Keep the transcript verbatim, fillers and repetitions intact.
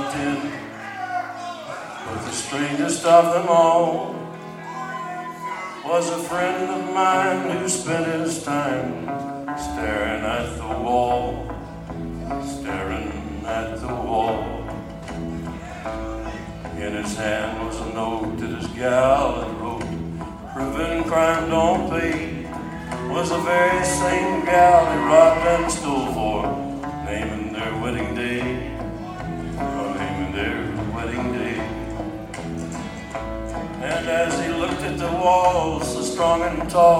walked in with the strangest of them all. Was a friend of mine who spent his time staring at the wall, staring at the wall. In his hand was a note that his gal had wrote, proving crime don't pay. Was the very same gal he robbed and stole for, naming their wedding day, or naming their wedding day. And as he looked at the walls, so strong and tall,